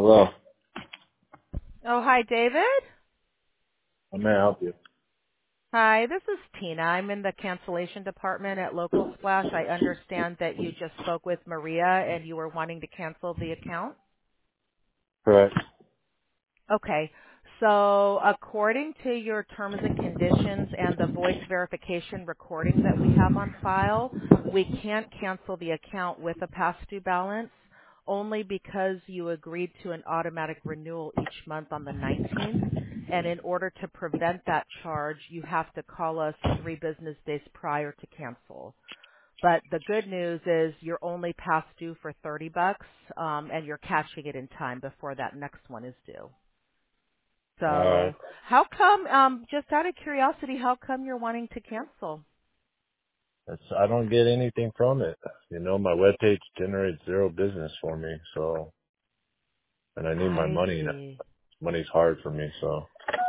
Hello. Oh, hi, David. How may I help you? Hi, this is Tina. I'm in the cancellation department at Local Splash. I understand that you just spoke with Maria and you were wanting to cancel the account. Correct. Okay. So according to your terms and conditions and the voice verification recording that we have on file, we can't cancel the account with a past due balance only because you agreed to an automatic renewal each month on the 19th. And in order to prevent that charge, you have to call us 3 business days prior to cancel. But the good news is you're only past due for $30, and you're catching it in time before that next one is due. Alright. So how come, just out of curiosity, how come you're wanting to cancel? I don't get anything from it. You know, my webpage generates zero business for me, so, and I need my I money. see. Money's hard for me, so.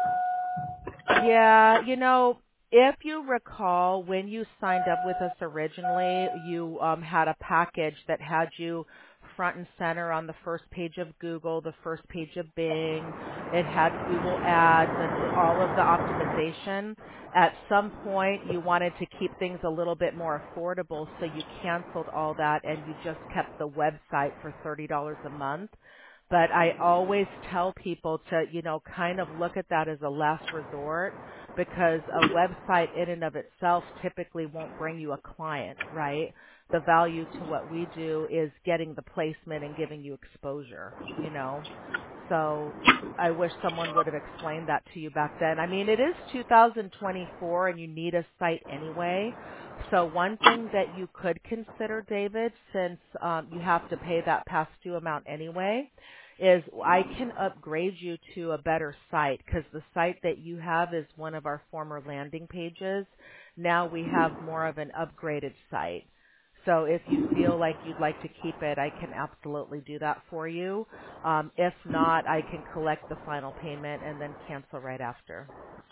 Yeah, if you recall, when you signed up with us originally, you had a package that had you front and center on the first page of Google, the first page of Bing. It had Google Ads and all of the optimization. At some point, you wanted to keep things a little bit more affordable, so you canceled all that and you just kept the website for $30 a month. But I always tell people to, kind of look at that as a last resort because a website in and of itself typically won't bring you a client, right? The value to what we do is getting the placement and giving you exposure. So I wish someone would have explained that to you back then. I mean, it is 2024 and you need a site anyway. So one thing that you could consider, David, since you have to pay that past due amount anyway, is I can upgrade you to a better site because the site that you have is one of our former landing pages. Now we have more of an upgraded site. So if you feel like you'd like to keep it, I can absolutely do that for you. If not, I can collect the final payment and then cancel right after.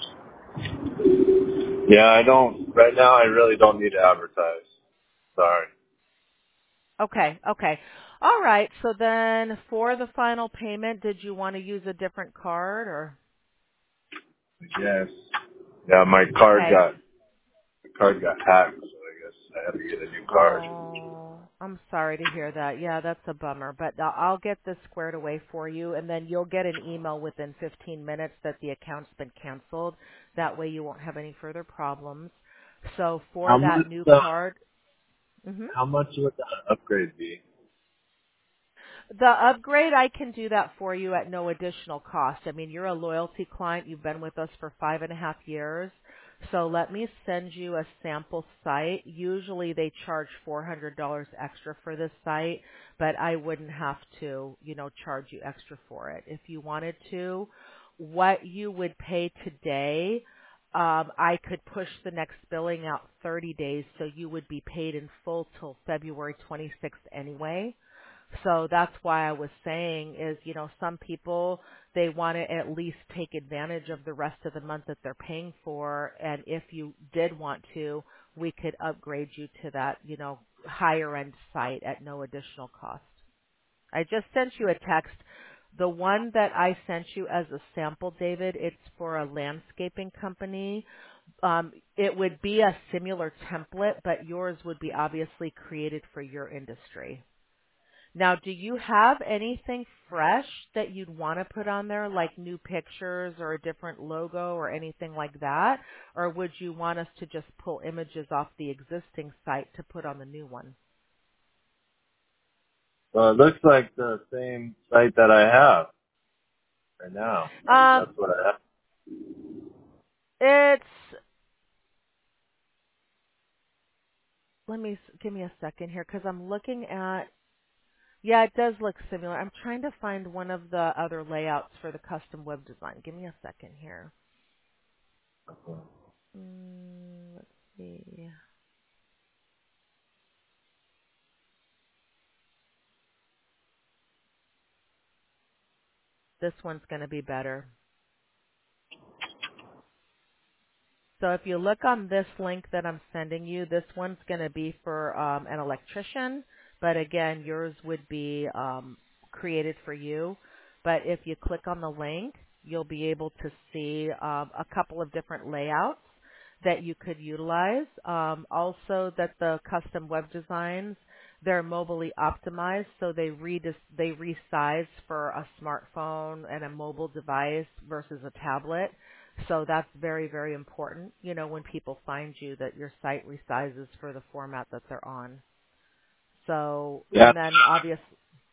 Yeah, right now I really don't need to advertise. Sorry. Okay, okay. All right. So then for the final payment, did you want to use a different card or? Yes. Yeah, Okay. the card got hacked, so I guess I have to get a new card. Oh, I'm sorry to hear that. Yeah, that's a bummer, but I'll get this squared away for you and then you'll get an email within 15 minutes that the account's been canceled. That way you won't have any further problems. So for How that much, new card, mhm. how much would the upgrade be? The upgrade, I can do that for you at no additional cost. I mean, you're a loyalty client. You've been with us for 5.5 years. So let me send you a sample site. Usually they charge $400 extra for this site, but I wouldn't have to, charge you extra for it. If you wanted to, what you would pay today, I could push the next billing out 30 days so you would be paid in full till February 26th anyway. So that's why I was saying is, some people, they want to at least take advantage of the rest of the month that they're paying for. And if you did want to, we could upgrade you to that, higher end site at no additional cost. I just sent you a text. The one that I sent you as a sample, David, it's for a landscaping company. It would be a similar template, but yours would be obviously created for your industry. Now, do you have anything fresh that you'd want to put on there, like new pictures or a different logo or anything like that? Or would you want us to just pull images off the existing site to put on the new one? Well, it looks like the same site that I have right now. Um, That's what I have. it's, give me a second here because I'm looking at, yeah, it does look similar. I'm trying to find one of the other layouts for the custom web design. Give me a second here. Let's see. This one's going to be better. So if you look on this link that I'm sending you, this one's going to be for an electrician, but again, yours would be created for you. But if you click on the link, you'll be able to see a couple of different layouts that you could utilize. Also, that the custom web designs, they're mobilely optimized, so they resize for a smartphone and a mobile device versus a tablet. So that's very, very important, when people find you, that your site resizes for the format that they're on. So, Yeah, and then obviously,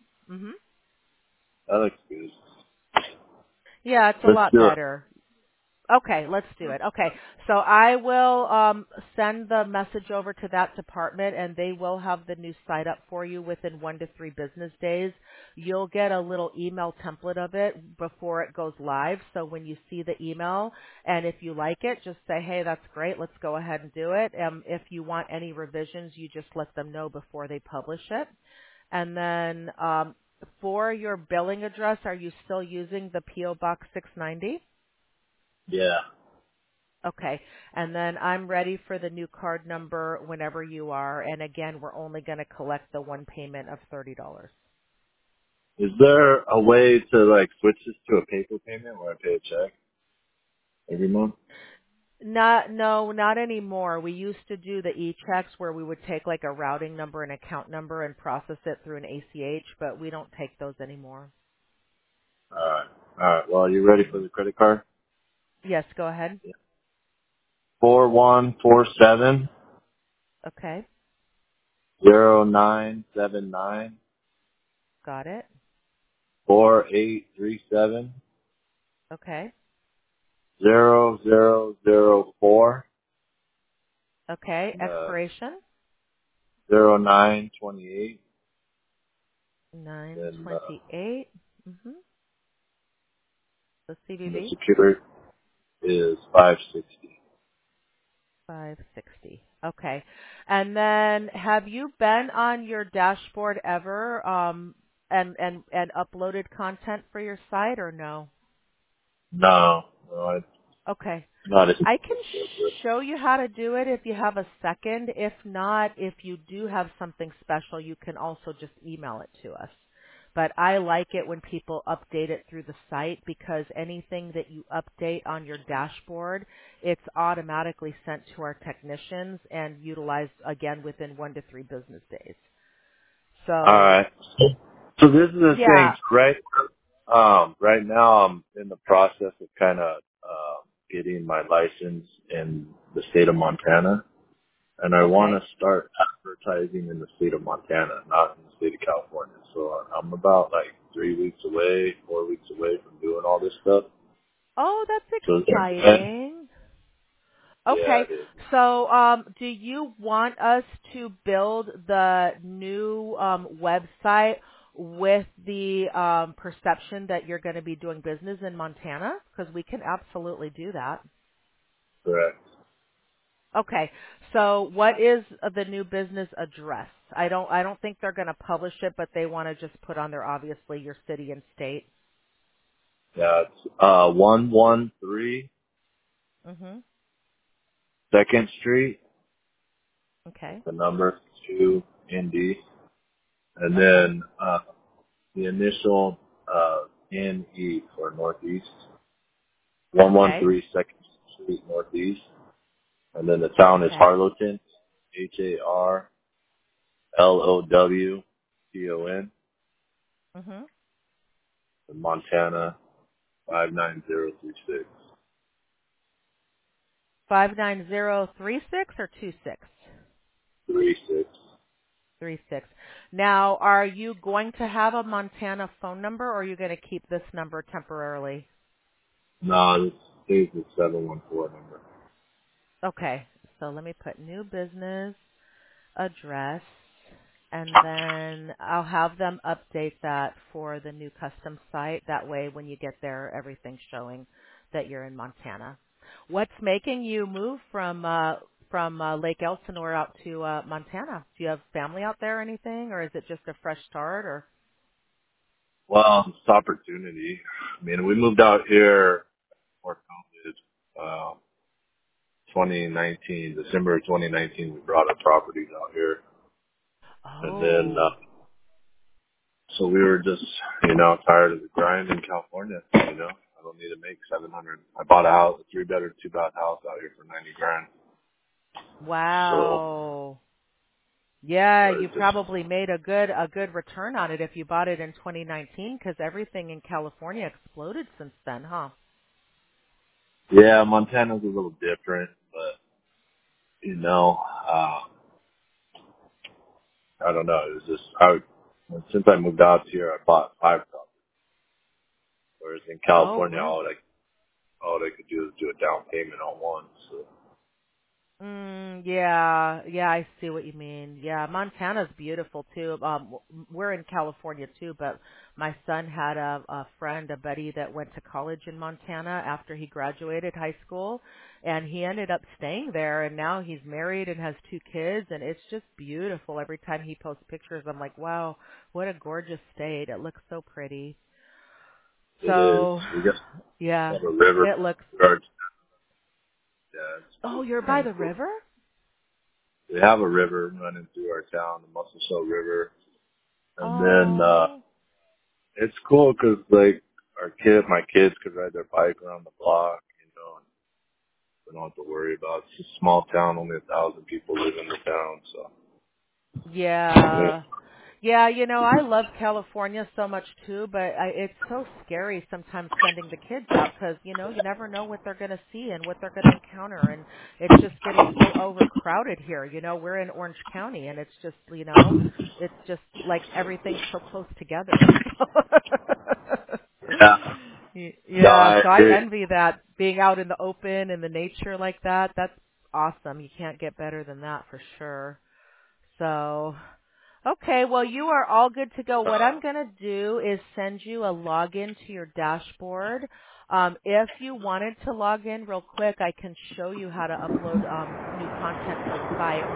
that looks good. yeah, it's a Let's lot do it. better. Okay, let's do it. Okay, so I will send the message over to that department, and they will have the new site up for you within 1 to 3 business days. You'll get a little email template of it before it goes live. So when you see the email, and if you like it, just say, "Hey, that's great. Let's go ahead and do it." If you want any revisions, you just let them know before they publish it. And then for your billing address, are you still using the PO Box 690? Yeah. Okay. And then I'm ready for the new card number whenever you are. And again, we're only going to collect the one payment of $30. Is there a way to like switch this to a paper payment where I pay a check every month? Not anymore. We used to do the e-checks where we would take like a routing number and account number and process it through an ACH, but we don't take those anymore. All right. All right. Well, are you ready for hmm the credit card? Yes, go ahead. Yeah. 4147 Okay. 0979 Got it. 4837 Okay. 0004 Okay. Expiration 0928. Then 928. The the CVV security is 560. 560. Okay. And then have you been on your dashboard ever and uploaded content for your site or no? No, it's Okay. not as I can show you how to do it if you have a second. If not, if you do have something special, you can also just email it to us. But I like it when people update it through the site because anything that you update on your dashboard, it's automatically sent to our technicians and utilized again within 1 to 3 business days. all So, right. So this is the thing, yeah. right? Right now I'm in the process of kind of getting my license in the state of Montana, and I want Okay. to start advertising in the state of Montana, not in the state of California. So I'm about like 3 weeks away, 4 weeks away from doing all this stuff. Oh, that's So exciting. yeah, Okay. it is. So, do you want us to build the new website with the perception that you're going to be doing business in Montana? Because we can absolutely do that. Correct. Okay. So, what is the new business address? I don't think they're going to publish it, but they want to just put on there obviously your city and state. Yeah, it's 113 Mhm. 2nd Street, Okay. the number 2 ND, and Okay. then the initial NE for Northeast, Okay. 113 2nd Street Northeast, and then the town is Okay. Harlowton, Harlowton, Mhm. in Montana 59036. 59036 or 26? 36. 36. Now, are you going to have a Montana phone number or are you going to keep this number temporarily? No, this is the 714 number. Okay. So let me put new business address and then I'll have them update that for the new custom site. That way when you get there, everything's showing that you're in Montana. What's making you move from Lake Elsinore out to Montana? Do you have family out there or anything, or is it just a fresh start? Or Well, it's opportunity. I mean, we moved out here for COVID, 2019, December of 2019. We brought our properties out here, and then oh, So we were just, tired of the grind in California. I don't need to make 700. I bought a house, a 3-bedroom, 2-bath house out here for 90 grand. So, Wow. Yeah, but you it's just, probably made a good return on it if you bought it in 2019 because everything in California exploded since then, huh? yeah, Montana's a little different, but uh, I don't know. It was just, since I moved out here, I bought 5 properties. Whereas in Oh, California, really? all they could do is do a down payment on one. So Yeah, yeah, I see what you mean. Yeah, Montana's beautiful too. We're in California too, but my son had a friend, a buddy that went to college in Montana after he graduated high school, and he ended up staying there, and now he's married and has 2 kids, and it's just beautiful. Every time he posts pictures, I'm like, wow, what a gorgeous state. It looks so pretty. it is. So, We got yeah, have a river. it looks. Yeah, Oh, it's you're by kind of the cool. river? We have a river running through our town, the Muscle River, and then Oh. it's cool because like my kids could ride their bike around the block, and we don't have to worry about. It's a small town, only 1,000 people live in the town, so yeah. Yeah. Yeah, I love California so much too, but it's so scary sometimes sending the kids out because, you never know what they're going to see and what they're going to encounter. And it's just getting so overcrowded here. We're in Orange County and it's just like everything's so close together. Yeah. No, Yeah, I so I agree. envy that being out in the open in the nature like that. That's awesome. You can't get better than that for sure. So, okay, well, you are all good to go. What I'm going to do is send you a login to your dashboard. If you wanted to log in real quick, I can show you how to upload new content for the site.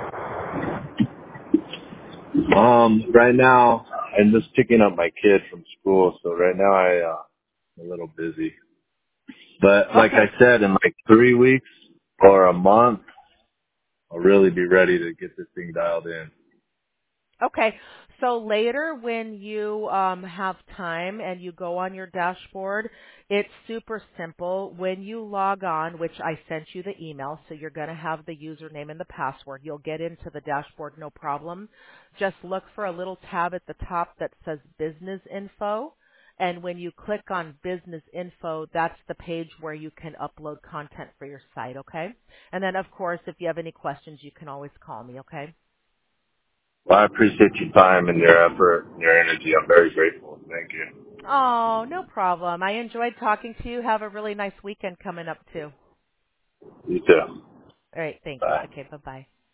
Right now, I'm just picking up my kid from school, so right now I'm a little busy. But like Okay, I said, in like 3 weeks or a month, I'll really be ready to get this thing dialed in. Okay. So later when you have time and you go on your dashboard, it's super simple. When you log on, which I sent you the email, so you're going to have the username and the password. You'll get into the dashboard, no problem. Just look for a little tab at the top that says Business Info. And when you click on Business Info, that's the page where you can upload content for your site, okay? And then, of course, if you have any questions, you can always call me, okay? Well, I appreciate your time and your effort and your energy. I'm very grateful. Thank you. Oh, no problem. I enjoyed talking to you. Have a really nice weekend coming up too. You too. All right, thanks. Bye. Okay, bye-bye.